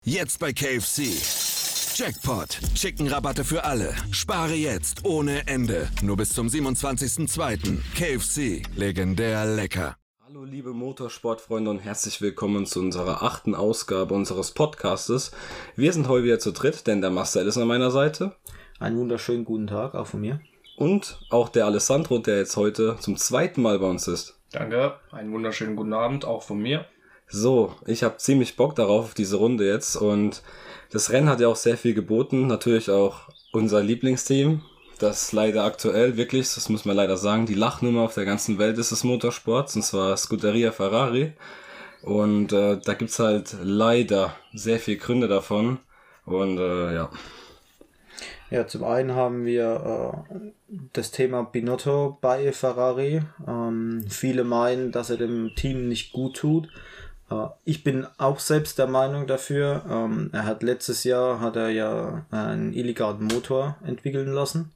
Jetzt bei KFC. Jackpot. Chicken-Rabatte für alle. Spare jetzt ohne Ende. Nur bis zum 27.02. KFC. Legendär lecker. Hallo liebe Motorsportfreunde und herzlich willkommen zu unserer 8. Ausgabe unseres Podcastes. Wir sind heute wieder zu dritt, denn der Marcel ist an meiner Seite. Einen wunderschönen guten Tag, auch von mir. Und auch der Alessandro, der jetzt heute zum 2. Mal bei uns ist. Danke, einen wunderschönen guten Abend, auch von mir. So, ich habe ziemlich Bock darauf, auf diese Runde jetzt. Und das Rennen hat ja auch sehr viel geboten. Natürlich auch unser Lieblingsteam. Das leider aktuell wirklich, das muss man leider sagen, die Lachnummer auf der ganzen Welt ist des Motorsports. Und zwar Scuderia Ferrari. Und da gibt's halt leider sehr viele Gründe davon. Und ja. Ja, zum einen haben wir das Thema Binotto bei Ferrari. Viele meinen, dass er dem Team nicht gut tut. Ich bin auch selbst der Meinung dafür. Er hat letztes Jahr einen illegalen Motor entwickeln lassen.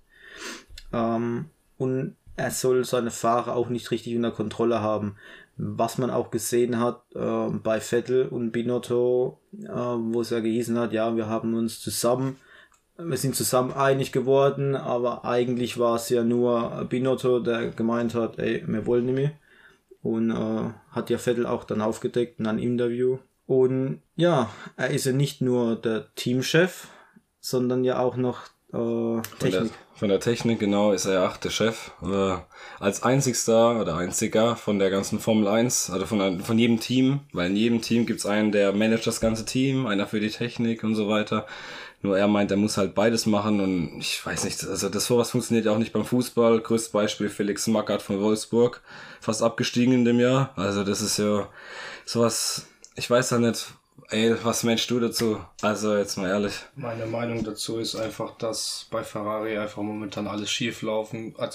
Und er soll seine Fahrer auch nicht richtig unter Kontrolle haben. Was man auch gesehen hat bei Vettel und Binotto, wo es ja gehießen hat, ja, wir sind zusammen einig geworden, aber eigentlich war es ja nur Binotto, der gemeint hat, ey, wir wollen nicht mehr. Und hat ja Vettel auch dann aufgedeckt in einem Interview. Und ja, er ist ja nicht nur der Teamchef, sondern ja auch noch Technik. Von der Technik, genau, ist er ja auch der Chef. Als einziger von der ganzen Formel 1, also von jedem Team, weil in jedem Team gibt's einen, der managt das ganze Team, einer für die Technik und so weiter. Nur er meint, er muss halt beides machen und ich weiß nicht, also das sowas funktioniert ja auch nicht beim Fußball. Größtes Beispiel Felix Magath von Wolfsburg, fast abgestiegen in dem Jahr. Also das ist ja sowas, ich weiß ja nicht, ey, was meinst du dazu? Also jetzt mal ehrlich. Meine Meinung dazu ist einfach, dass bei Ferrari einfach momentan alles schief läuft,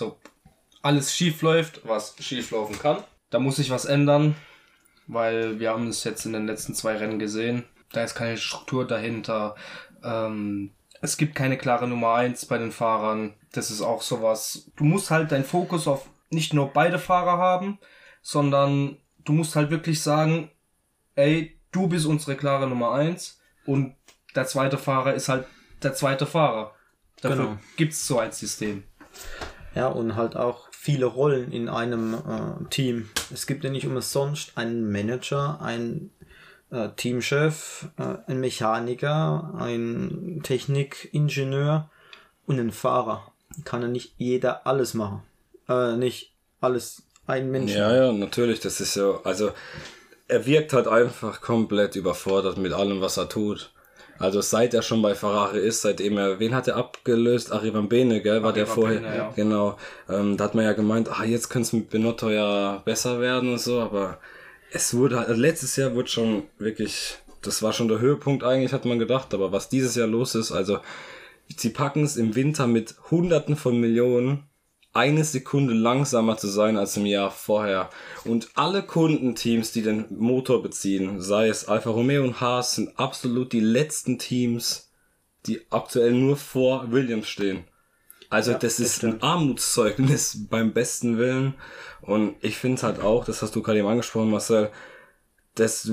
was schief laufen kann. Da muss sich was ändern, weil wir haben es jetzt in den letzten 2 Rennen gesehen. Da ist keine Struktur dahinter. Es gibt keine klare Nummer 1 bei den Fahrern. Das ist auch sowas. Du musst halt deinen Fokus auf nicht nur beide Fahrer haben, sondern du musst halt wirklich sagen, ey, du bist unsere klare Nummer 1 und der zweite Fahrer ist halt der zweite Fahrer. Dafür gibt's so ein System. Ja, und halt auch viele Rollen in einem Team. Es gibt ja nicht umsonst einen Manager, einen Teamchef, ein Mechaniker, ein Technikingenieur und ein Fahrer. Kann ja nicht jeder alles machen. Nicht alles ein Mensch. Ja, natürlich, das ist ja, also er wirkt halt einfach komplett überfordert mit allem, was er tut. Also seit er schon bei Ferrari ist, wen hat er abgelöst? Arriva Bene, gell, war der vorher? Bene, ja. Genau, da hat man ja gemeint, jetzt könnte es mit Binotto ja besser werden und so, aber es wurde halt, letztes Jahr wurde schon wirklich, das war schon der Höhepunkt eigentlich, hat man gedacht, aber was dieses Jahr los ist, also sie packen es im Winter mit Hunderten von Millionen, 1 Sekunde langsamer zu sein als im Jahr vorher. Und alle Kundenteams, die den Motor beziehen, sei es Alfa Romeo und Haas, sind absolut die letzten Teams, die aktuell nur vor Williams stehen. Also ja, das ist ein Armutszeugnis beim besten Willen. Und ich finde halt auch, das hast du gerade eben angesprochen, Marcel, dass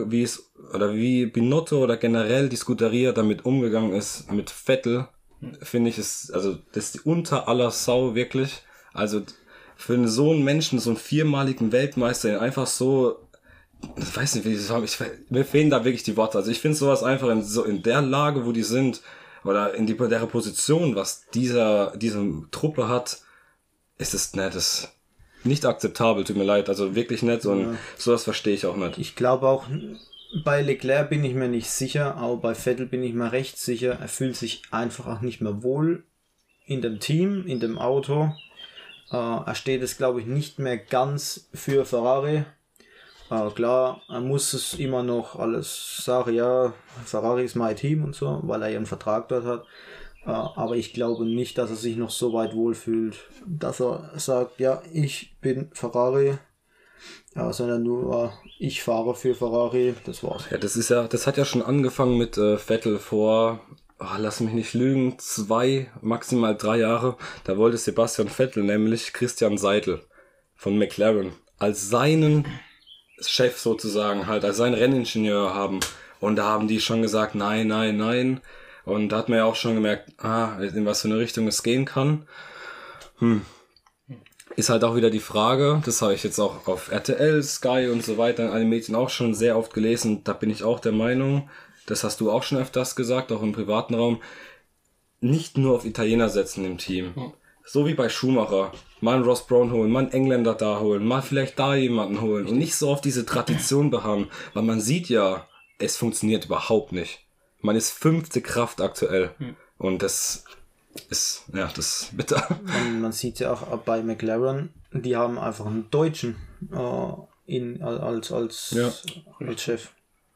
wie Binotto oder generell die Scuderia damit umgegangen ist mit Vettel, finde ich es, also das ist unter aller Sau wirklich. Also für so einen Menschen, so einen 4-maligen Weltmeister, den einfach so, ich weiß nicht, wie ich das sagen, mir fehlen da wirklich die Worte. Also ich finde sowas einfach in der Lage, wo die sind, oder in der Position, was diese Truppe hat, ist es nicht akzeptabel, tut mir leid, also wirklich nicht und sowas verstehe ich auch nicht. Ich glaube auch, bei Leclerc bin ich mir nicht sicher, aber bei Vettel bin ich mir recht sicher, er fühlt sich einfach auch nicht mehr wohl in dem Team, in dem Auto. Er steht es, glaube ich, nicht mehr ganz für Ferrari. Klar, er muss es immer noch alles sagen, ja, Ferrari ist mein Team und so, weil er ja einen Vertrag dort hat. Aber ich glaube nicht, dass er sich noch so weit wohlfühlt, dass er sagt, ja, ich bin Ferrari, sondern nur, ich fahre für Ferrari, das war's. Ja, das hat ja schon angefangen mit Vettel vor, lass mich nicht lügen, 2, maximal 3 Jahre. Da wollte Sebastian Vettel nämlich Christian Seidl von McLaren als seinen Chef sozusagen halt, als seinen Renningenieur haben. Und da haben die schon gesagt, nein. Und da hat man ja auch schon gemerkt, in was für eine Richtung es gehen kann. Ist halt auch wieder die Frage, das habe ich jetzt auch auf RTL, Sky und so weiter in allen Medien auch schon sehr oft gelesen. Da bin ich auch der Meinung, das hast du auch schon öfters gesagt, auch im privaten Raum, nicht nur auf Italiener setzen im Team. So wie bei Schumacher. Mal einen Ross Brown holen, mal einen Engländer da holen, mal vielleicht da jemanden holen und nicht so auf diese Tradition beharren, weil man sieht ja, es funktioniert überhaupt nicht. Man ist 5. Kraft aktuell und das ist bitter. Und man sieht ja auch bei McLaren, die haben einfach einen Deutschen als Chef.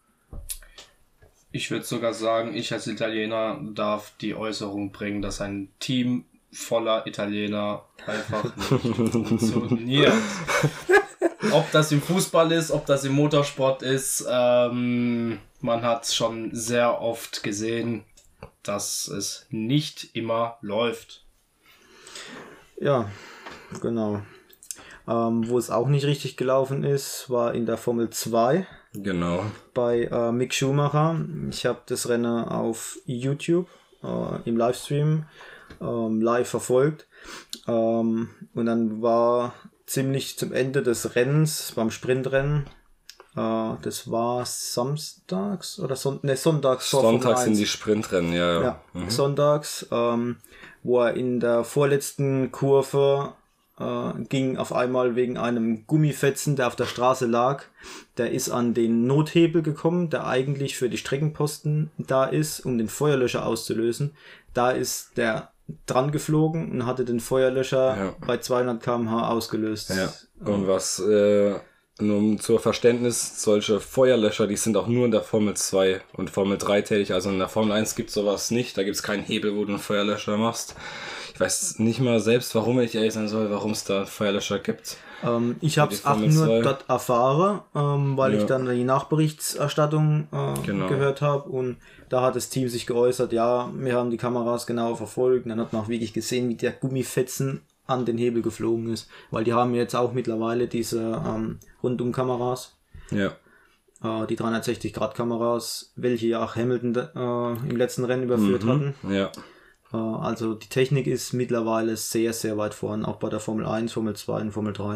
Ich würde sogar sagen, ich als Italiener darf die Äußerung bringen, dass ein Team voller Italiener einfach nicht funktioniert. Ob das im Fußball ist, ob das im Motorsport ist, man hat es schon sehr oft gesehen, dass es nicht immer läuft. Ja, genau. Wo es auch nicht richtig gelaufen ist, war in der Formel 2. Genau. Bei Mick Schumacher. Ich habe das Rennen auf YouTube im Livestream live verfolgt. Und dann war ziemlich zum Ende des Rennens, beim Sprintrennen, das war samstags oder sonntags. Sonntags sind die Sprintrennen, ja. Sonntags, wo er in der vorletzten Kurve ging auf einmal wegen einem Gummifetzen, der auf der Straße lag. Der ist an den Nothebel gekommen, der eigentlich für die Streckenposten da ist, um den Feuerlöscher auszulösen. Da ist der dran geflogen und hatte den Feuerlöscher bei 200 km/h ausgelöst. Ja. Und was nur zur Verständnis, solche Feuerlöscher, die sind auch nur in der Formel 2 und Formel 3 tätig. Also in der Formel 1 gibt es sowas nicht. Da gibt es keinen Hebel, wo du einen Feuerlöscher machst. Ich weiß nicht mal selbst, warum ich ehrlich sein soll, warum es da Feuerlöscher gibt. Ich habe es auch nur dort erfahren, weil ich dann die Nachberichterstattung gehört habe und da hat das Team sich geäußert, ja, wir haben die Kameras genau verfolgt und dann hat man auch wirklich gesehen, wie der Gummifetzen an den Hebel geflogen ist, weil die haben jetzt auch mittlerweile diese Rundumkameras, die 360-Grad-Kameras, welche ja auch Hamilton im letzten Rennen überführt hatten. Ja. Also die Technik ist mittlerweile sehr, sehr weit vorn, auch bei der Formel 1, Formel 2 und Formel 3.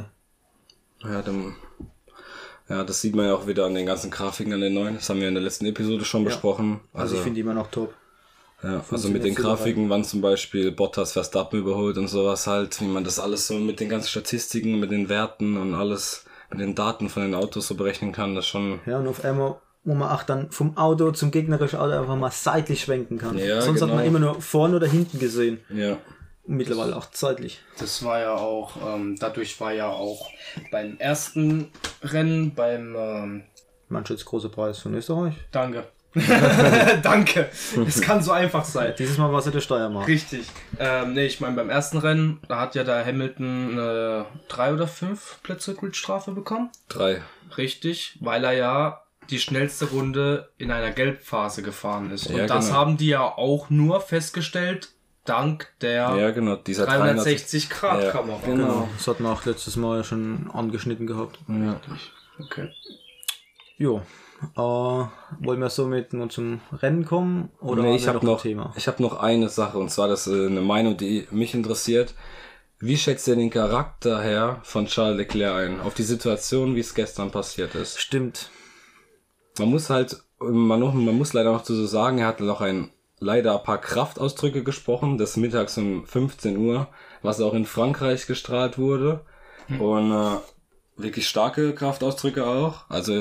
Ja, das sieht man ja auch wieder an den ganzen Grafiken an den neuen. Das haben wir in der letzten Episode schon besprochen. Also ich finde die immer noch top. Ja, also mit den Grafiken, wann zum Beispiel Bottas Verstappen überholt und sowas halt, wie man das alles so mit den ganzen Statistiken, mit den Werten und alles, mit den Daten von den Autos so berechnen kann, das schon... Ja, und auf einmal, wo man auch dann vom Auto zum gegnerischen Auto einfach mal seitlich schwenken kann. Ja, sonst hat man immer nur vorne oder hinten gesehen. Ja. Und mittlerweile auch zeitlich. Das war ja auch, dadurch war ja auch beim ersten Rennen, beim... Manchester große Preis von Österreich. Danke. Danke. Es kann so einfach sein. Dieses Mal war es ja der Steiermark. Richtig. Ich meine, beim ersten Rennen, da hat ja der Hamilton 3 oder 5 Plätze Gridstrafe bekommen. 3. Richtig, weil er ja die schnellste Runde in einer Gelbphase gefahren ist. Und Ja, das genau. haben die ja auch nur festgestellt, dank der Dieser 360-Grad-Kamera. Ja, Genau, das hatten wir auch letztes Mal ja schon angeschnitten gehabt. Ja. Okay. Jo. Wollen wir somit nur zum Rennen kommen? Oder Nee, haben ich wir habe ein Thema? noch eine Sache, und zwar das ist eine Meinung, die mich interessiert. Wie schätzt ihr den Charakter her von Charles Leclerc ein? Auf die Situation, wie es gestern passiert ist. Stimmt. Man muss leider noch so sagen, er hat noch leider ein paar Kraftausdrücke gesprochen, das mittags um 15 Uhr, was auch in Frankreich gestrahlt wurde. Und wirklich starke Kraftausdrücke auch. Also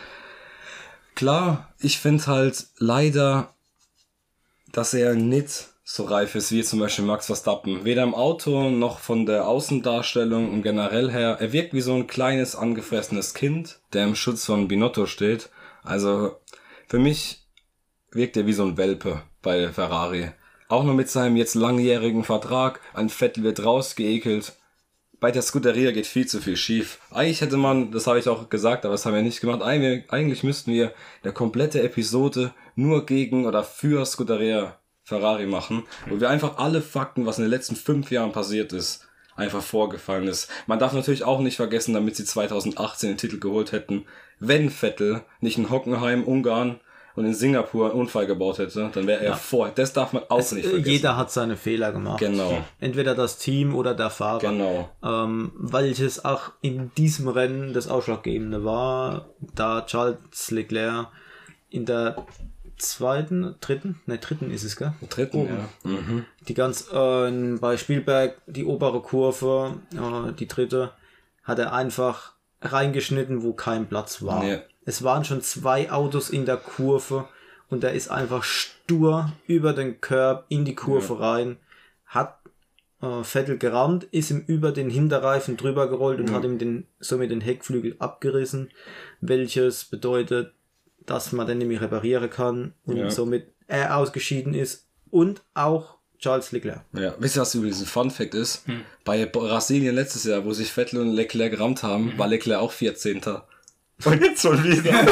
klar, ich finde halt leider, dass er nicht so reif ist wie zum Beispiel Max Verstappen. Weder im Auto noch von der Außendarstellung und generell her. Er wirkt wie so ein kleines, angefressenes Kind, der im Schutz von Binotto steht. Also für mich wirkt er wie so ein Welpe bei Ferrari. Auch nur mit seinem jetzt langjährigen Vertrag. Ein Vettel wird rausgeekelt. Bei der Scuderia geht viel zu viel schief. Eigentlich hätte man, das habe ich auch gesagt, aber das haben wir nicht gemacht, eigentlich müssten wir eine komplette Episode nur gegen oder für Scuderia Ferrari machen, wo wir einfach alle Fakten, was in den letzten 5 Jahren passiert ist, einfach vorgefallen ist. Man darf natürlich auch nicht vergessen, damit sie 2018 den Titel geholt hätten, wenn Vettel nicht in Hockenheim, Ungarn und in Singapur einen Unfall gebaut hätte, dann wäre er vorher. Das darf man auch nicht vergessen. Jeder hat seine Fehler gemacht. Genau. Entweder das Team oder der Fahrer. Genau. Welches auch in diesem Rennen das Ausschlaggebende war, da Charles Leclerc in der dritten ist es, gell? Dritten, ja. Die bei Spielberg, die obere Kurve, die dritte, hat er einfach reingeschnitten, wo kein Platz war. Ja. Es waren schon 2 Autos in der Kurve und er ist einfach stur über den Curb in die Kurve rein, hat Vettel gerammt, ist ihm über den Hinterreifen drüber gerollt und hat ihm somit den Heckflügel abgerissen, welches bedeutet, dass man den nämlich reparieren kann und somit er ausgeschieden ist und auch Charles Leclerc. Ja, wisst ihr, was übrigens ein Fun-Fact ist? Bei Brasilien letztes Jahr, wo sich Vettel und Leclerc gerammt haben, war Leclerc auch 14. Und jetzt schon wieder.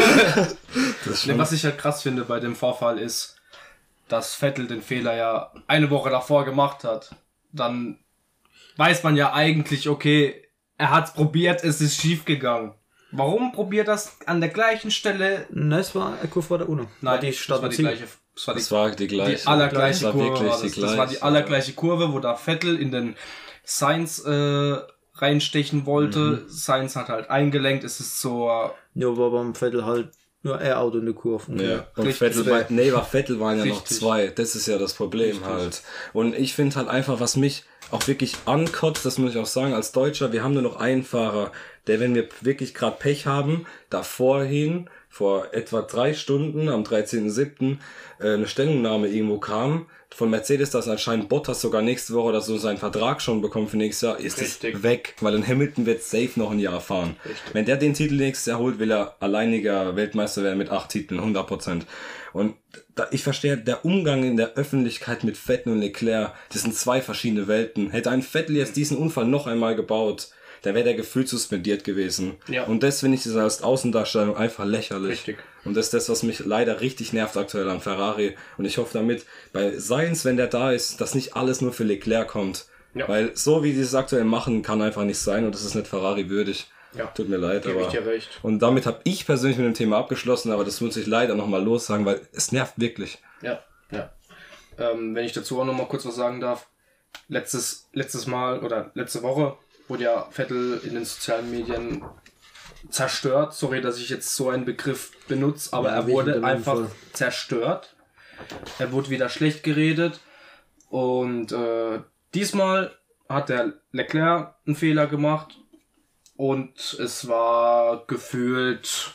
Was ich halt krass finde bei dem Vorfall ist, dass Vettel den Fehler ja eine Woche davor gemacht hat. Dann weiß man ja eigentlich, okay, er hat's probiert, es ist schief gegangen. Warum probiert das an der gleichen Stelle? Nein, es war Kurve vor der UNO. Nein, das war die gleiche. Das war die gleiche. Die allergleiche das war Kurve. wirklich die Das war die allergleiche Kurve, wo da Vettel in den Sainz reinstechen wollte. Sainz hat halt eingelenkt. Es ist so... Ja, war beim Vettel halt nur er Auto in der Kurve. Ja, und Vettel waren ja noch 2. Das ist ja das Problem halt. Und ich finde halt einfach, was mich auch wirklich ankotzt, das muss ich auch sagen, als Deutscher, wir haben nur noch einen Fahrer, der, wenn wir wirklich gerade Pech haben, davorhin, vor etwa 3 Stunden, am 13.07., eine Stellungnahme irgendwo kam, von Mercedes, dass anscheinend Bottas sogar nächste Woche oder so seinen Vertrag schon bekommt für nächstes Jahr, ist es weg, weil in Hamilton wird safe noch ein Jahr fahren. Richtig. Wenn der den Titel nächstes Jahr holt, will er alleiniger Weltmeister werden mit 8 Titeln, 100%. Und ich verstehe, der Umgang in der Öffentlichkeit mit Vettel und Leclerc, das sind 2 verschiedene Welten. Hätte ein Vettel jetzt diesen Unfall noch einmal gebaut, dann wäre der gefühlt suspendiert gewesen. Ja. Und das finde ich das als Außendarstellung einfach lächerlich. Richtig. Und das ist das, was mich leider richtig nervt aktuell an Ferrari. Und ich hoffe damit, bei Sainz, wenn der da ist, dass nicht alles nur für Leclerc kommt. Ja. Weil so wie die es aktuell machen, kann einfach nicht sein und das ist nicht Ferrari würdig. Ja. Tut mir leid, aber... Ich dir recht. Und damit habe ich persönlich mit dem Thema abgeschlossen, aber das muss ich leider nochmal lossagen, weil es nervt wirklich. Ja. Wenn ich dazu auch nochmal kurz was sagen darf. Letzte Woche wurde ja Vettel in den sozialen Medien zerstört. Sorry, dass ich jetzt so einen Begriff benutze, aber er wurde einfach zerstört. Er wurde wieder schlecht geredet. Und diesmal hat der Leclerc einen Fehler gemacht. Und es war gefühlt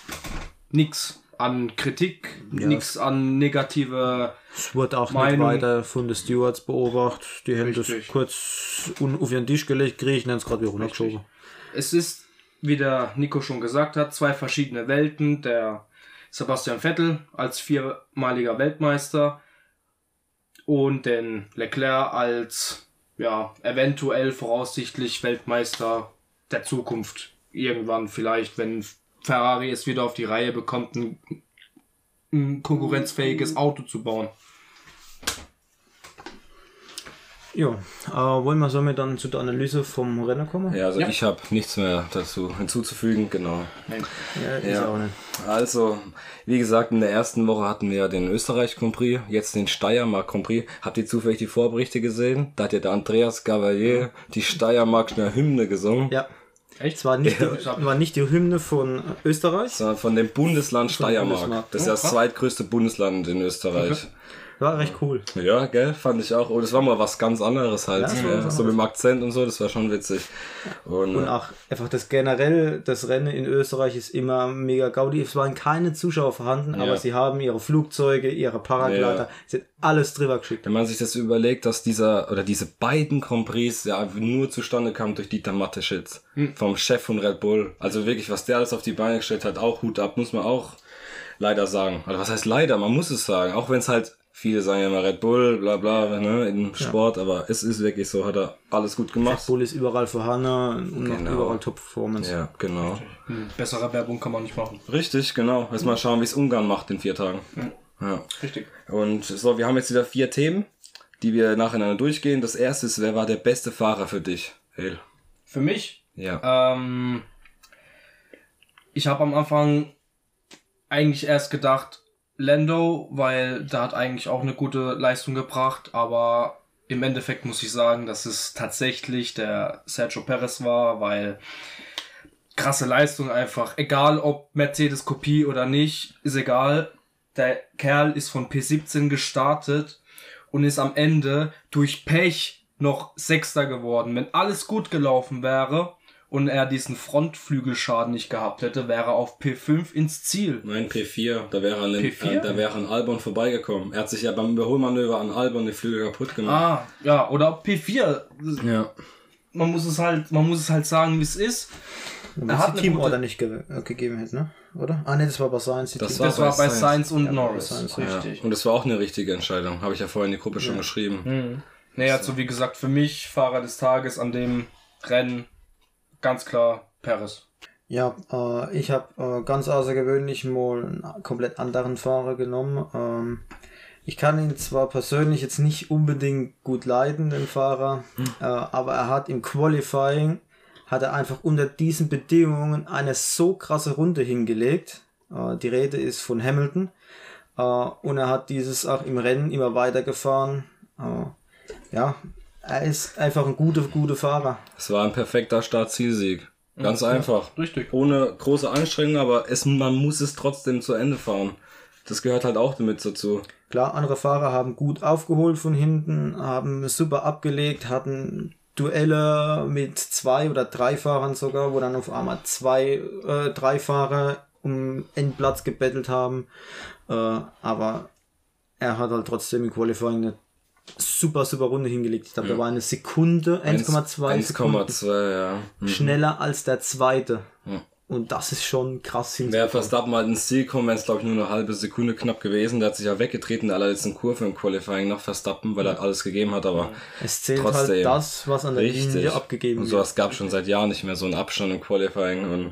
nix an Kritik, nichts an negative Es wurde auch Meinung. Nicht weiter von den Stewards beobachtet. Die haben das kurz auf ihren Tisch gelegt, kriegen dann es gerade wieder runtergeschoben. Es ist, wie der Nico schon gesagt hat, 2 verschiedene Welten. Der Sebastian Vettel als 4-maliger Weltmeister und den Leclerc als eventuell voraussichtlich Weltmeister der Zukunft. Irgendwann vielleicht, wenn Ferrari es wieder auf die Reihe bekommt, ein konkurrenzfähiges Auto zu bauen. Ja, wollen wir somit dann zu der Analyse vom Rennen kommen? Ja, ich habe nichts mehr dazu hinzuzufügen, genau. Ich auch nicht. Also, wie gesagt, in der ersten Woche hatten wir den Österreich Grand Prix, jetzt den Steiermark Grand Prix. Habt ihr zufällig die Vorberichte gesehen? Da hat ja der Andreas Gavalier die Steiermarkner Hymne gesungen. Ja. Echt? Es war nicht die Hymne von Österreich, sondern von dem Bundesland Steiermark. Das ist ja das zweitgrößte Bundesland in Österreich. Okay. War recht cool. Ja, gell, fand ich auch. Und es war mal was ganz anderes halt. Ja, so mit dem Akzent und so, das war schon witzig. Und auch einfach das Rennen in Österreich ist immer mega gaudi. Es waren keine Zuschauer vorhanden, aber sie haben ihre Flugzeuge, ihre Paraglider, sie hat alles drüber geschickt. Wenn man sich das überlegt, dass diese beiden Grand Prix nur zustande kamen durch Dieter Mateschitz, vom Chef von Red Bull. Also wirklich, was der alles auf die Beine gestellt hat, auch Hut ab, muss man auch leider sagen. Also was heißt leider? Man muss es sagen. Auch wenn es halt, viele sagen ja immer Red Bull, bla bla, ne, im Sport, aber es ist wirklich so, hat er alles gut gemacht. Red Bull ist überall vorhanden und noch überall Top-Performance. Ja, genau. Bessere Werbung kann man nicht machen. Richtig, genau. Jetzt mal schauen, wie es Ungarn macht in 4 Tagen. Ja. Richtig. Und so, wir haben jetzt wieder 4 Themen, die wir nacheinander durchgehen. Das erste ist, wer war der beste Fahrer für dich? Hale. Für mich? Ja. Ich habe am Anfang eigentlich erst gedacht, Lando, weil da hat eigentlich auch eine gute Leistung gebracht, aber im Endeffekt muss ich sagen, dass es tatsächlich der Sergio Perez war, weil krasse Leistung einfach, egal ob Mercedes Kopie oder nicht, ist egal. Der Kerl ist von P17 gestartet und ist am Ende durch Pech noch Sechster geworden. Wenn alles gut gelaufen wäre und er diesen Frontflügelschaden nicht gehabt hätte, wäre er auf P5 ins Ziel. Nein, P4. Da wäre P4? Da wäre an Albon vorbeigekommen. Er hat sich ja beim Überholmanöver an Albon die Flügel kaputt gemacht. Ja, oder P4. Ja. Man muss es halt sagen, wie es ist. Er hat die Teamorder nicht gegeben hätte, ne? Oder? Ah, ne, das war bei Sainz. Das war bei Sainz und Norris. Sainz, richtig. Ja. Und das war auch eine richtige Entscheidung. Habe ich ja vorhin in die Gruppe schon geschrieben. Naja, also wie gesagt, für mich Fahrer des Tages an dem Rennen ganz klar Perez. Ja, ich habe ganz außergewöhnlich mal einen komplett anderen Fahrer genommen. Ich kann ihn zwar persönlich jetzt nicht unbedingt gut leiden, den Fahrer, aber er hat im Qualifying einfach unter diesen Bedingungen eine so krasse Runde hingelegt. Die Rede ist von Hamilton. Und er hat dieses auch im Rennen immer weitergefahren. Ja, er ist einfach ein guter Fahrer. Es war ein perfekter Start-Zielsieg. Ganz einfach. Richtig. Ohne große Anstrengung, aber man muss es trotzdem zu Ende fahren. Das gehört halt auch damit dazu. Klar, andere Fahrer haben gut aufgeholt von hinten, haben super abgelegt, hatten Duelle mit 2 oder 3 Fahrern sogar, wo dann auf einmal 3 Fahrer um Endplatz gebettelt haben. Aber er hat halt trotzdem im Qualifying eine super Runde hingelegt. Ich glaube, da war eine Sekunde, 1,2 Sekunden 1,2, ja. schneller als der zweite. Ja. Und das ist schon krass Wäre Verstappen mal ins Ziel gekommen, wäre es glaube ich nur eine halbe Sekunde knapp gewesen. Der hat sich ja weggetreten, der allerletzten Kurve im Qualifying nach Verstappen, weil er alles gegeben hat, aber es zählt trotzdem halt das, was an der Linie abgegeben wird. Und sowas gab schon seit Jahren nicht mehr, so einen Abstand im Qualifying, und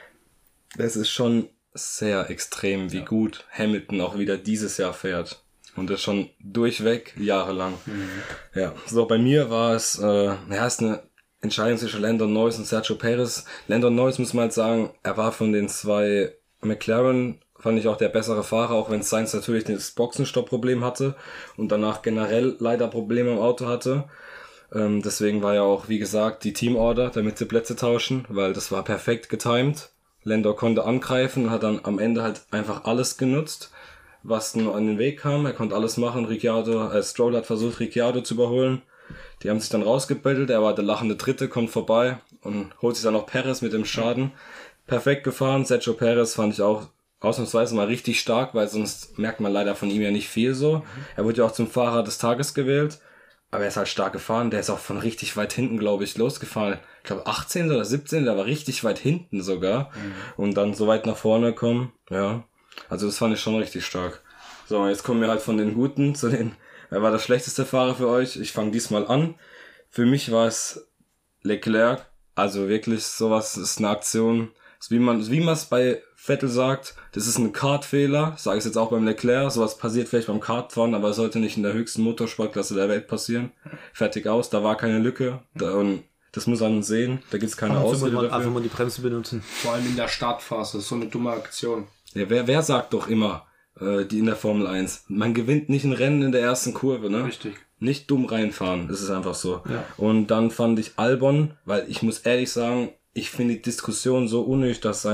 es ist schon sehr extrem, wie gut Hamilton auch wieder dieses Jahr fährt. Und das schon durchweg jahrelang. Ja, so bei mir war es, ist eine Entscheidung zwischen Lando Norris und Sergio Perez. Lando Norris, muss man halt sagen, er war von den 2 McLaren, fand ich auch der bessere Fahrer, auch wenn Sainz natürlich das Boxenstopp-Problem hatte und danach generell leider Probleme im Auto hatte. Deswegen war ja auch, wie gesagt, die Teamorder, damit sie Plätze tauschen, weil das war perfekt getimed. Lando konnte angreifen und hat dann am Ende halt einfach alles genutzt, was nur an den Weg kam. Er konnte alles machen. Stroll hat versucht, Ricciardo zu überholen. Die haben sich dann rausgebettelt. Er war der lachende Dritte, kommt vorbei und holt sich dann noch Perez mit dem Schaden. Perfekt gefahren. Sergio Perez fand ich auch ausnahmsweise mal richtig stark, weil sonst merkt man leider von ihm ja nicht viel so. Er wurde ja auch zum Fahrer des Tages gewählt. Aber er ist halt stark gefahren. Der ist auch von richtig weit hinten, glaube ich, losgefahren. Ich glaube 18. oder 17. Der war richtig weit hinten sogar. Und dann so weit nach vorne kommen. Ja. Also das fand ich schon richtig stark. So, jetzt kommen wir halt von den Guten zu den... Wer war der schlechteste Fahrer für euch? Ich fange diesmal an. Für mich war es Leclerc. Also wirklich, sowas ist eine Aktion. Wie man es bei Vettel sagt, das ist ein Kartfehler. Sage ich jetzt auch beim Leclerc. Sowas passiert vielleicht beim Kartfahren, aber es sollte nicht in der höchsten Motorsportklasse der Welt passieren. Fertig aus, da war keine Lücke. Und das muss man sehen. Da gibt's keine Ausrede dafür. Einfach mal die Bremse benutzen. Vor allem in der Startphase, so eine dumme Aktion. Ja, wer sagt doch immer, die in der Formel 1, man gewinnt nicht ein Rennen in der ersten Kurve, ne? Richtig. Nicht dumm reinfahren, das ist einfach so. Ja. Und dann fand ich Albon, weil ich muss ehrlich sagen, ich finde die Diskussion so unnötig, dass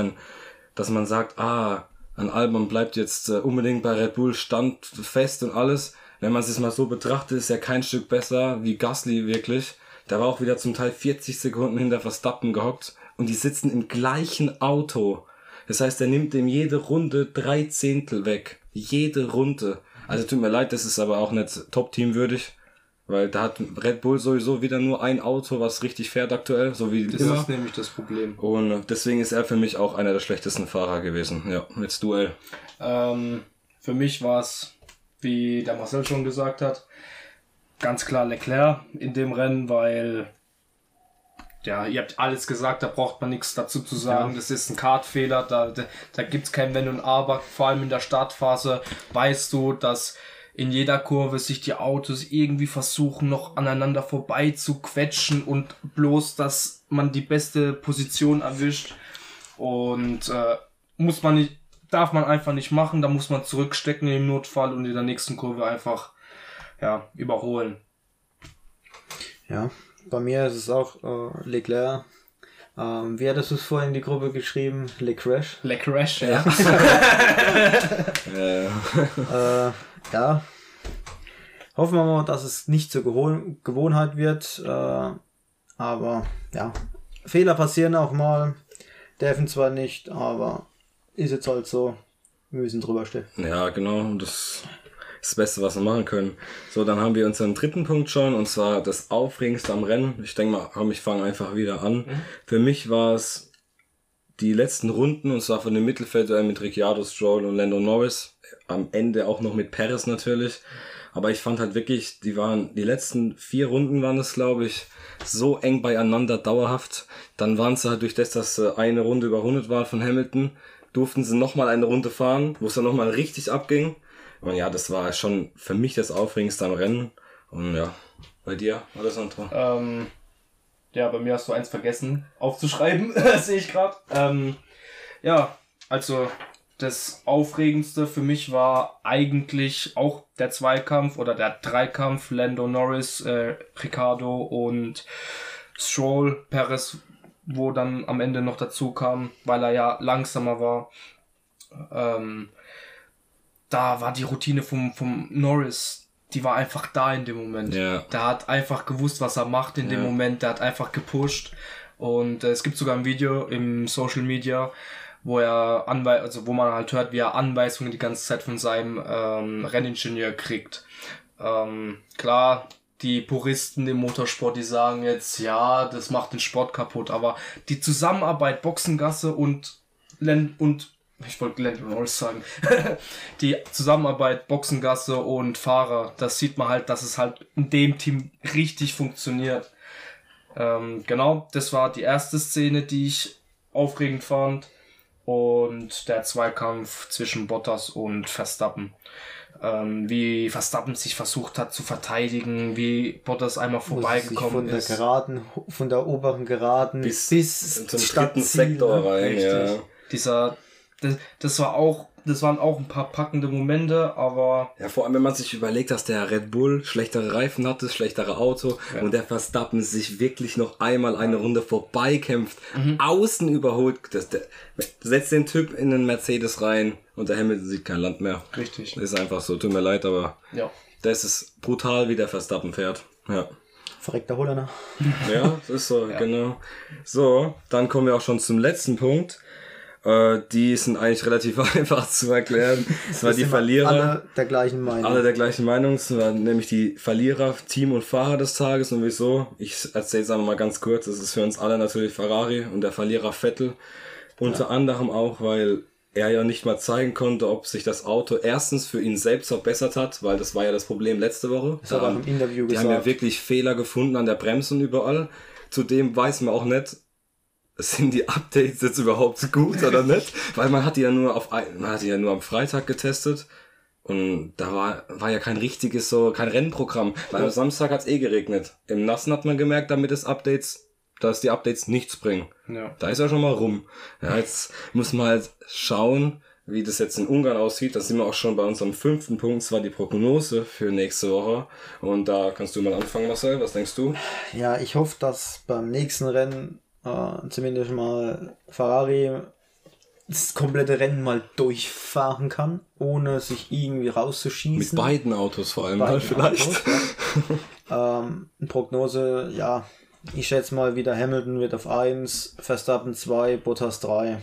man sagt, an Albon bleibt jetzt unbedingt bei Red Bull standfest und alles. Wenn man es mal so betrachtet, ist er kein Stück besser wie Gasly wirklich. Der war auch wieder zum Teil 40 Sekunden hinter Verstappen gehockt und die sitzen im gleichen Auto. Das heißt, er nimmt ihm jede Runde 3 Zehntel weg. Jede Runde. Also tut mir leid, das ist aber auch nicht Top-Team-würdig. Weil da hat Red Bull sowieso wieder nur ein Auto, was richtig fährt aktuell. So wie das immer. ist nämlich das Problem. Und deswegen ist er für mich auch einer der schlechtesten Fahrer gewesen. Ja, jetzt Duell. Für mich war es, wie der Marcel schon gesagt hat, ganz klar Leclerc in dem Rennen, weil... Ja, ihr habt alles gesagt, da braucht man nichts dazu zu sagen. Ja. Das ist ein Kartfehler, da gibt's kein Wenn und Aber. Vor allem in der Startphase weißt du, dass in jeder Kurve sich die Autos irgendwie versuchen, noch aneinander vorbei zu quetschen und bloß, dass man die beste Position erwischt. Und muss man nicht darf man einfach nicht machen, da muss man zurückstecken im Notfall und in der nächsten Kurve einfach überholen. Ja, bei mir ist es auch Leclerc. Wie hattest du es vorhin in die Gruppe geschrieben? Lecrash? Lecrash, ja. Ja. Hoffen wir mal, dass es nicht zur Gewohnheit wird. Aber ja, Fehler passieren auch mal. Dürfen zwar nicht, aber ist jetzt halt so. Wir müssen drüber stehen. Ja, genau. Das ist das Beste, was wir machen können. So, dann haben wir unseren dritten Punkt schon, und zwar das Aufregendste am Rennen. Ich denke mal, komm, ich fange einfach wieder an. Für mich war es die letzten Runden, und zwar von dem Mittelfeldduell mit Ricciardo, Stroll und Lando Norris. Am Ende auch noch mit Perez natürlich. Aber ich fand halt wirklich, die letzten 4 Runden waren es, glaube ich, so eng beieinander, dauerhaft. Dann waren sie halt durch das, dass sie eine Runde überrundet waren von Hamilton, durften sie nochmal eine Runde fahren, wo es dann nochmal richtig abging. Und ja, das war schon für mich das Aufregendste am Rennen. Und ja, bei dir, Alessandro? Ja, bei mir hast du eins vergessen aufzuschreiben, sehe ich gerade. Ja, also das Aufregendste für mich war eigentlich auch der Zweikampf oder der Dreikampf Lando Norris, Ricciardo und Stroll, Perez, wo dann am Ende noch dazu kam, weil er ja langsamer war. Da war die Routine vom Norris, die war einfach da in dem Moment. Ja. Der hat einfach gewusst, was er macht in dem Moment, der hat einfach gepusht. Und es gibt sogar ein Video im Social Media, wo er wo man halt hört, wie er Anweisungen die ganze Zeit von seinem Renningenieur kriegt. Klar, die Puristen im Motorsport, die sagen jetzt, ja, das macht den Sport kaputt, aber die Zusammenarbeit Boxengasse und ich wollte Lando Norris sagen, die Zusammenarbeit Boxengasse und Fahrer, das sieht man halt, dass es halt in dem Team richtig funktioniert. Genau, das war die erste Szene, die ich aufregend fand. Und der Zweikampf zwischen Bottas und Verstappen. Wie Verstappen sich versucht hat zu verteidigen, wie Bottas einmal vorbeigekommen ist. Von der oberen Geraden bis zum dritten Sektor rein. Ja. Das waren auch ein paar packende Momente, aber... Ja, vor allem, wenn man sich überlegt, dass der Red Bull schlechtere Reifen hatte, schlechtere Auto, und der Verstappen sich wirklich noch einmal eine Runde vorbeikämpft, außen überholt, setzt den Typ in den Mercedes rein und der Hamilton sieht kein Land mehr. Richtig. Das ist einfach so, tut mir leid, aber das ist brutal, wie der Verstappen fährt. Ja. Verreckter Holländer. Ja, das ist so, genau. So, dann kommen wir auch schon zum letzten Punkt. Die sind eigentlich relativ einfach zu erklären. Das war die Verlierer. Alle der gleichen Meinung. Alle der gleichen Meinung. Das waren nämlich die Verlierer, Team und Fahrer des Tages. Und wieso? Ich erzähle es einfach mal ganz kurz. Das ist für uns alle natürlich Ferrari und der Verlierer Vettel. Unter anderem auch, weil er ja nicht mal zeigen konnte, ob sich das Auto erstens für ihn selbst verbessert hat, weil das war ja das Problem letzte Woche. Das hat er im Interview gesagt. Die haben ja wirklich Fehler gefunden an der Bremse und überall. Zudem weiß man auch nicht, sind die Updates jetzt überhaupt gut oder nicht? Weil man hat die ja nur am Freitag getestet und da war ja kein richtiges kein Rennprogramm. Weil am Samstag hat's geregnet. Im Nassen hat man gemerkt, dass die Updates nichts bringen. Ja. Da ist ja schon mal rum. Ja, jetzt muss man halt schauen, wie das jetzt in Ungarn aussieht. Da sind wir auch schon bei unserem 5. Punkt, zwar die Prognose für nächste Woche. Und da kannst du mal anfangen, Marcel. Was denkst du? Ja, ich hoffe, dass beim nächsten Rennen zumindest mal Ferrari das komplette Rennen mal durchfahren kann, ohne sich irgendwie rauszuschießen. Mit beiden Autos vor allem vielleicht. Autos, ja. Prognose, ja, ich schätze mal wieder Hamilton wird auf 1, Verstappen 2, Bottas 3.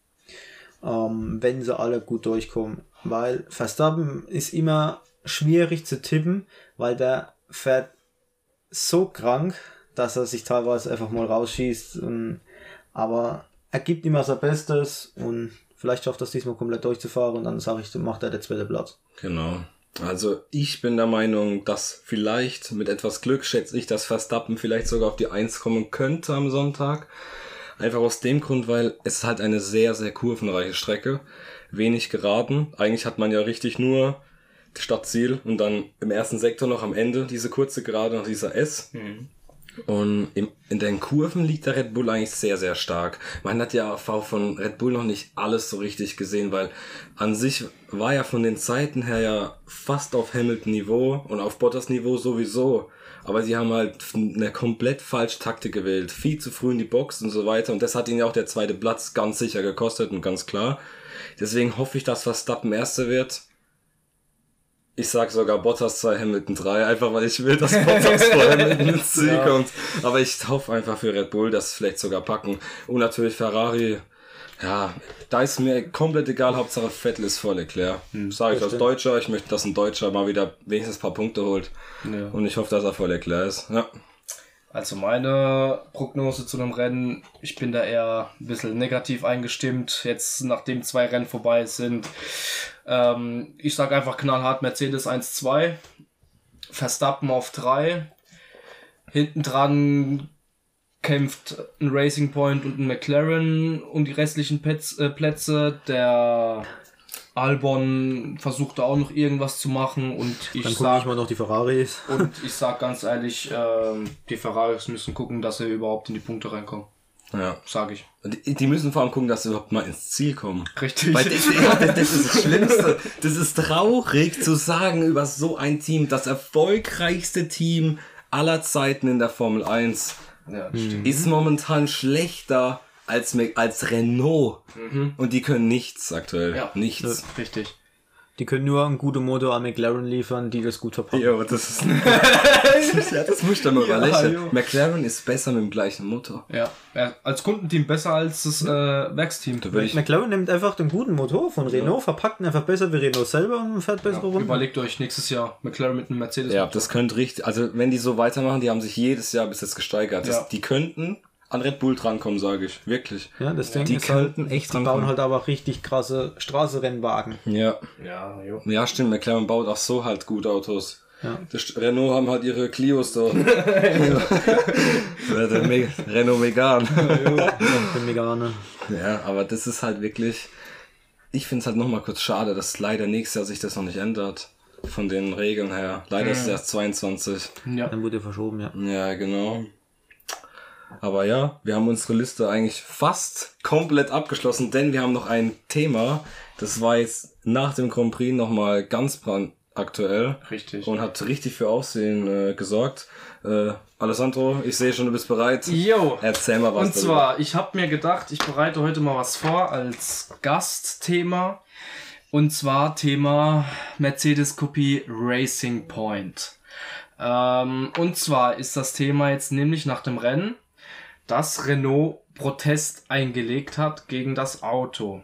Wenn sie alle gut durchkommen. Weil Verstappen ist immer schwierig zu tippen, weil der fährt so krank, dass er sich teilweise einfach mal rausschießt. Aber er gibt immer sein Bestes und vielleicht schafft er es diesmal komplett durchzufahren und dann sage ich, macht er den 2. Platz. Genau. Also ich bin der Meinung, dass vielleicht mit etwas Glück, schätze ich, dass Verstappen vielleicht sogar auf die 1 kommen könnte am Sonntag. Einfach aus dem Grund, weil es ist halt eine sehr, sehr kurvenreiche Strecke. Wenig Geraden. Eigentlich hat man ja richtig nur Stadtziel und dann im ersten Sektor noch am Ende diese kurze Gerade nach dieser S. Und in den Kurven liegt der Red Bull eigentlich sehr, sehr stark. Man hat ja auch von Red Bull noch nicht alles so richtig gesehen, weil an sich war ja von den Zeiten her ja fast auf Hamilton-Niveau und auf Bottas-Niveau sowieso. Aber sie haben halt eine komplett falsche Taktik gewählt. Viel zu früh in die Box und so weiter. Und das hat ihnen ja auch der zweite Platz ganz sicher gekostet und ganz klar. Deswegen hoffe ich, dass Verstappen Erster wird. Ich sag sogar Bottas 2, Hamilton 3, einfach weil ich will, dass Bottas vor Hamilton ins Ziel kommt. Aber ich hoffe einfach für Red Bull, dass sie vielleicht sogar packen. Und natürlich Ferrari, ja, da ist mir komplett egal, Hauptsache Vettel ist vor Leclerc. Sag ich als Deutscher, ich möchte, dass ein Deutscher mal wieder wenigstens ein paar Punkte holt. Ja. Und ich hoffe, dass er vor Leclerc ist. Ja. Also meine Prognose zu einem Rennen, ich bin da eher ein bisschen negativ eingestimmt, jetzt nachdem 2 Rennen vorbei sind. Ich sage einfach knallhart Mercedes 1-2, Verstappen auf 3, hinten dran kämpft ein Racing Point und ein McLaren um die restlichen Plätze, der Albon versucht da auch noch irgendwas zu machen und dann gucke ich mal noch die Ferraris. Und ich sag ganz ehrlich, die Ferraris müssen gucken, dass sie überhaupt in die Punkte reinkommen. Ja. Sag ich. Die müssen vor allem gucken, dass sie überhaupt mal ins Ziel kommen. Richtig. Weil das ist das Schlimmste. Das ist traurig zu sagen über so ein Team, das erfolgreichste Team aller Zeiten in der Formel 1 ist momentan schlechter als Renault. Und die können nichts aktuell. Ja, nichts. Das ist richtig. Die können nur einen guten Motor an McLaren liefern, die das gut verpacken. Ja, das ist... ja, das muss ich dann mal überlegen. McLaren ist besser mit dem gleichen Motor. Ja, als Kundenteam besser als das Werksteam. McLaren nimmt einfach den guten Motor von Renault, verpackt ihn einfach besser wie Renault selber und fährt bessere Runden. Überlegt euch nächstes Jahr McLaren mit einem Mercedes. Ja, das könnte richtig... Also, wenn die so weitermachen, die haben sich jedes Jahr bis jetzt gesteigert. Die könnten an Red Bull drankommen, sage ich. Wirklich. Ja, das Ding ist halt, die bauen halt aber richtig krasse Straßenrennwagen. Ja. Ja, stimmt. McLaren baut auch so halt gut Autos. Ja. Renault haben halt ihre Clios da. Renault Megane. Der Megane. Ja, aber das ist halt wirklich... Ich finde es halt nochmal kurz schade, dass leider nächstes Jahr sich das noch nicht ändert. Von den Regeln her. Leider ist es erst 22. Ja. Dann wurde verschoben, ja. Ja, genau. Aber ja, wir haben unsere Liste eigentlich fast komplett abgeschlossen, denn wir haben noch ein Thema, das war jetzt nach dem Grand Prix nochmal ganz brandaktuell. Richtig. Und hat richtig für Aufsehen gesorgt. Alessandro, ich sehe schon, du bist bereit. Jo. Erzähl mal was. Und zwar, ich habe mir gedacht, ich bereite heute mal was vor als Gastthema. Und zwar Thema Mercedes-Kopie Racing Point. Und zwar ist das Thema jetzt nämlich nach dem Rennen, dass Renault Protest eingelegt hat gegen das Auto.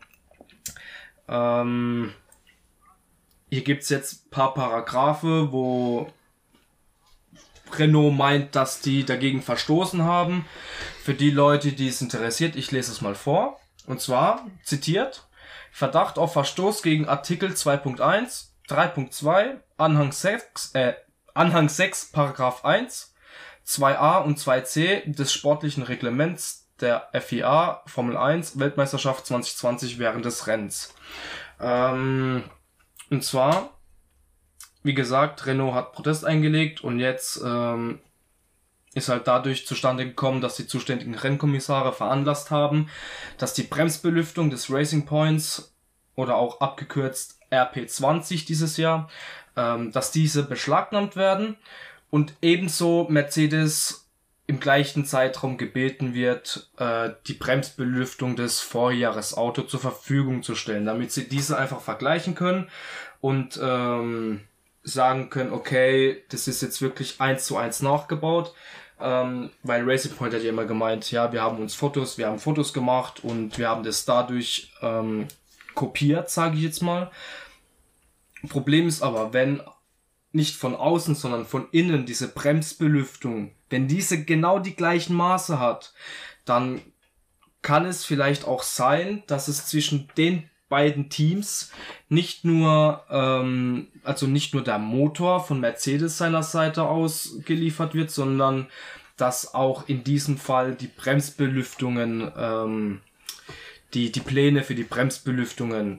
Hier gibt's jetzt ein paar Paragraphe, wo Renault meint, dass die dagegen verstoßen haben. Für die Leute, die es interessiert, ich lese es mal vor. Und zwar, zitiert, Verdacht auf Verstoß gegen Artikel 2.1, 3.2, Anhang 6, Paragraph 1, 2a und 2c des sportlichen Reglements der FIA Formel 1 Weltmeisterschaft 2020 während des Rennens. Und zwar, wie gesagt, Renault hat Protest eingelegt und jetzt ist halt dadurch zustande gekommen, dass die zuständigen Rennkommissare veranlasst haben, dass die Bremsbelüftung des Racing Points oder auch abgekürzt RP20 dieses Jahr, dass diese beschlagnahmt werden und ebenso Mercedes im gleichen Zeitraum gebeten wird, die Bremsbelüftung des Vorjahresautos zur Verfügung zu stellen, damit sie diese einfach vergleichen können und sagen können, okay, das ist jetzt wirklich 1:1 nachgebaut, weil Racing Point hat ja immer gemeint, ja, wir haben Fotos gemacht und wir haben das dadurch kopiert, sage ich jetzt mal. Problem ist aber, wenn nicht von außen, sondern von innen diese Bremsbelüftung, wenn diese genau die gleichen Maße hat, dann kann es vielleicht auch sein, dass es zwischen den beiden Teams nicht nur der Motor von Mercedes seiner Seite aus geliefert wird, sondern dass auch in diesem Fall die Bremsbelüftungen, die Pläne für die Bremsbelüftungen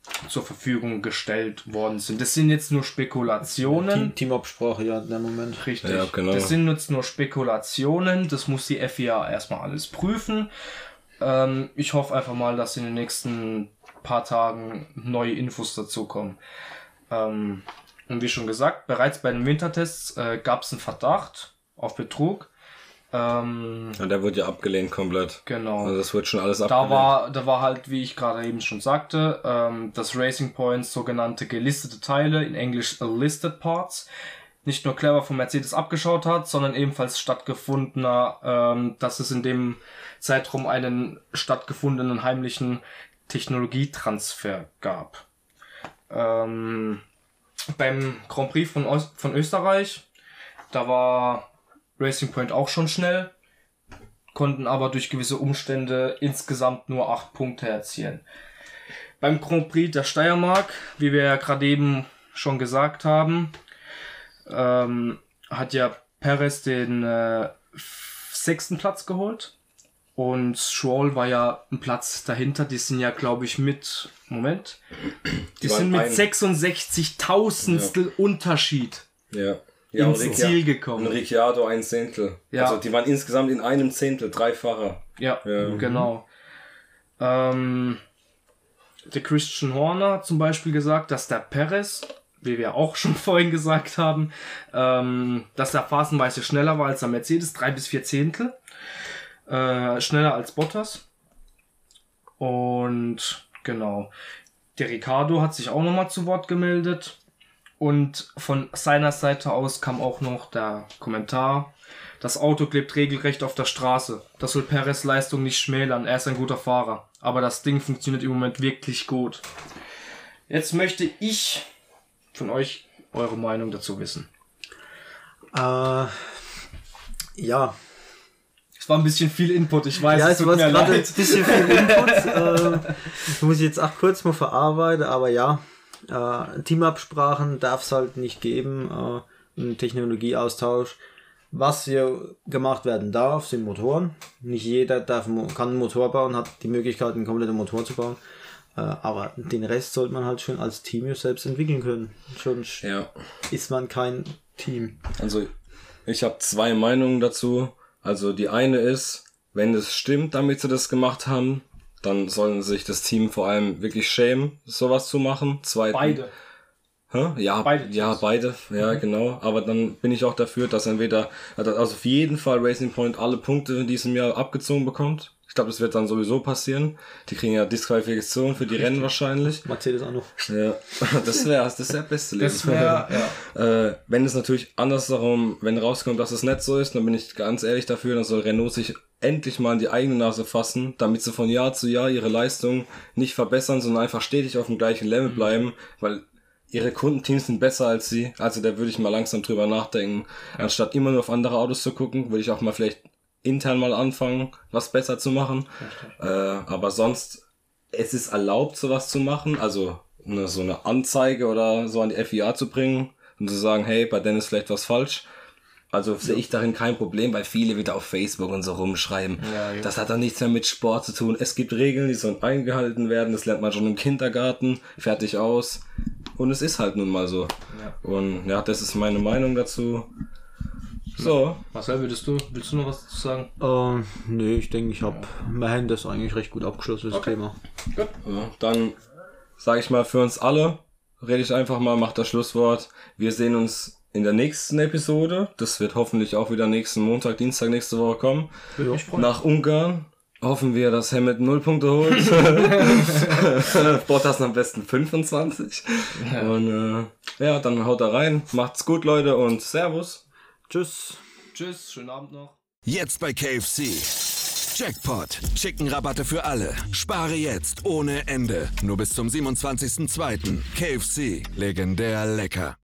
zur Verfügung gestellt worden sind. Das sind jetzt nur Spekulationen. Teamabsprache, ja, in dem Moment. Richtig. Ja, genau. Das sind jetzt nur Spekulationen. Das muss die FIA erstmal alles prüfen. Ich hoffe einfach mal, dass in den nächsten paar Tagen neue Infos dazu kommen. Und wie schon gesagt, bereits bei den Wintertests gab es einen Verdacht auf Betrug. Ja, der wurde ja abgelehnt komplett. Genau. Also das wird schon alles abgelehnt. Da war halt, wie ich gerade eben schon sagte, dass Racing Points sogenannte gelistete Teile, in Englisch listed parts, nicht nur clever von Mercedes abgeschaut hat, sondern ebenfalls stattgefundener, dass es in dem Zeitraum einen stattgefundenen heimlichen Technologietransfer gab. Beim Grand Prix von Österreich, da war Racing Point auch schon schnell, konnten aber durch gewisse Umstände insgesamt nur 8 Punkte erzielen. Beim Grand Prix der Steiermark, wie wir ja gerade eben schon gesagt haben, hat ja Perez den 6. Platz geholt und Stroll war ja ein Platz dahinter. Die sind ja, glaube ich, die sind mit 66.000 Unterschied ins Ziel gekommen. Und Ricciardo 1 Zehntel. Ja. Also die waren insgesamt in einem Zehntel, dreifacher. Ja, genau. Der Christian Horner hat zum Beispiel gesagt, dass der Perez, wie wir auch schon vorhin gesagt haben, dass er phasenweise schneller war als der Mercedes, 3 bis 4 Zehntel. Schneller als Bottas. Und genau. Der Ricciardo hat sich auch nochmal zu Wort gemeldet. Und von seiner Seite aus kam auch noch der Kommentar: Das Auto klebt regelrecht auf der Straße. Das soll Perez' Leistung nicht schmälern. Er ist ein guter Fahrer. Aber das Ding funktioniert im Moment wirklich gut. Jetzt möchte ich von euch eure Meinung dazu wissen. Ja. Es war ein bisschen viel Input, ich weiß, Ja, es es tut war mir gerade ein leid. bisschen viel Input. Muss ich jetzt auch kurz mal verarbeiten, aber ja, Teamabsprachen darf es halt nicht geben, einen Technologieaustausch. Was hier gemacht werden darf, sind Motoren. Nicht jeder kann einen Motor bauen, hat die Möglichkeit, einen kompletten Motor zu bauen. Aber den Rest sollte man halt schon als Team selbst entwickeln können. Sonst ist man kein Team. Also ich habe 2 Meinungen dazu. Also die eine ist, wenn es stimmt, damit sie das gemacht haben, dann sollen sich das Team vor allem wirklich schämen, sowas zu machen. Beide. Hä? Ja, beide. Ja, genau. Aber dann bin ich auch dafür, dass also auf jeden Fall Racing Point alle Punkte in diesem Jahr abgezogen bekommt. Ich glaube, das wird dann sowieso passieren. Die kriegen ja Disqualifikation für die Rennen wahrscheinlich. Mercedes auch noch. Ja, das wäre beste Leben. Das wäre, Wenn es natürlich andersherum, wenn rauskommt, dass es nicht so ist, dann bin ich ganz ehrlich dafür, dann soll Renault sich endlich mal in die eigene Nase fassen, damit sie von Jahr zu Jahr ihre Leistung nicht verbessern, sondern einfach stetig auf dem gleichen Level bleiben, weil ihre Kundenteams sind besser als sie. Also da würde ich mal langsam drüber nachdenken. Anstatt immer nur auf andere Autos zu gucken, würde ich auch mal vielleicht intern mal anfangen, was besser zu machen. Aber sonst, es ist erlaubt, sowas zu machen, also so eine Anzeige oder so an die FIA zu bringen und zu sagen, hey, bei denen ist vielleicht was falsch. Also sehe ich darin kein Problem, weil viele wieder auf Facebook und so rumschreiben. Ja. Das hat doch nichts mehr mit Sport zu tun. Es gibt Regeln, die sollen eingehalten werden. Das lernt man schon im Kindergarten. Fertig aus. Und es ist halt nun mal so. Ja. Und ja, das ist meine Meinung dazu. So. Marcel, willst du noch was dazu sagen? Nee, ich denke, wir haben das eigentlich recht gut abgeschlossen, das Thema. Gut. Ja, dann sage ich mal für uns alle, rede ich einfach mal, mach das Schlusswort. Wir sehen uns in der nächsten Episode. Das wird hoffentlich auch wieder nächsten Montag, Dienstag nächste Woche kommen. Nach Ungarn. Hoffen wir, dass Hamilton 0 Punkte holt. Bottas am besten 25. Ja. Und dann haut er rein. Macht's gut, Leute, und Servus. Tschüss. Tschüss, schönen Abend noch. Jetzt bei KFC. Jackpot. Chickenrabatte für alle. Spare jetzt ohne Ende. Nur bis zum 27.02. KFC. Legendär lecker.